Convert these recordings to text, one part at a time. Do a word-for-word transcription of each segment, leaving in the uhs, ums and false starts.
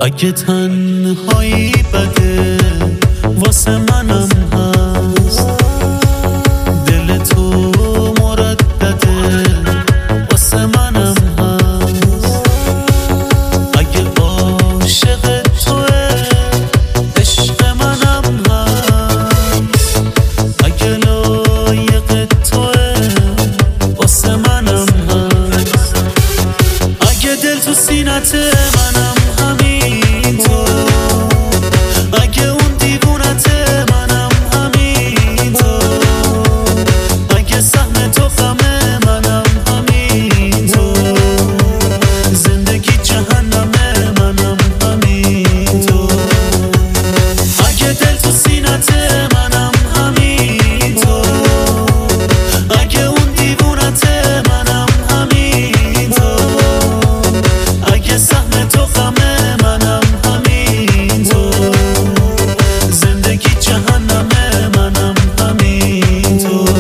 اگه تنهایی بده واسه منم هست، دل تو مردده واسه منم هست. اگه عاشق توه عشق منم هست، اگه لایق توه واسه منم هست. اگه دل تو سینت منم همینطور، اگه اون دیوونت منم همینطور، اگه سهم تو غم منم همینطور، زندگی جهنم منم همینطور. اگه دل تو سینت منم همینطور، اگه اون دیوونت منم همینطور، اگه سهم تو غم منم همینطور، زندگی جهنم منم همینطور.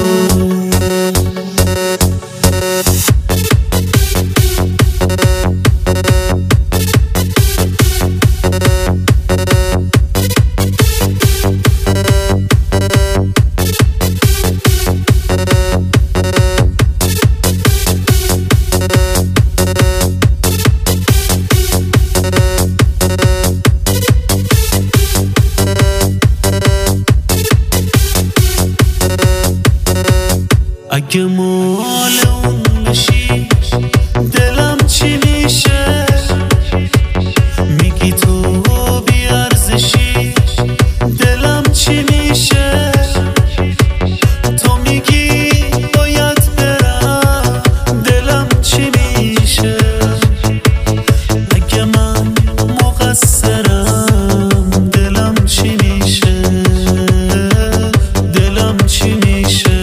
اگه مال اون بشی دلم چی میشه؟ میگی تو بیارزشی دلم چی میشه؟ تو میگی باید برم دلم چی میشه؟ اگه من مقصرم دلم چی میشه؟ دلم چی میشه؟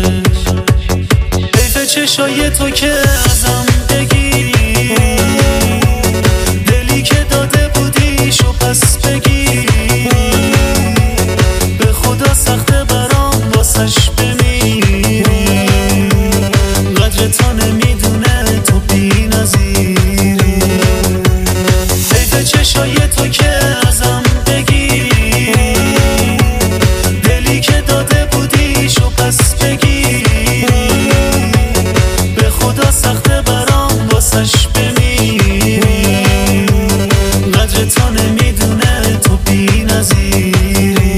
چشای تو که ازم بگیری، دلی که داده بودیشو پس بگیری، به خدا سخته برام واسش بمیری، قدر تا نمیدونه تو بی نظیری. حیف چشای تو که ازم بگیری، دلی که داده بودیشو پس بگیری، خدا سخته برام واسش بمیری، قدر تا نمیدونه تو بی نظیری.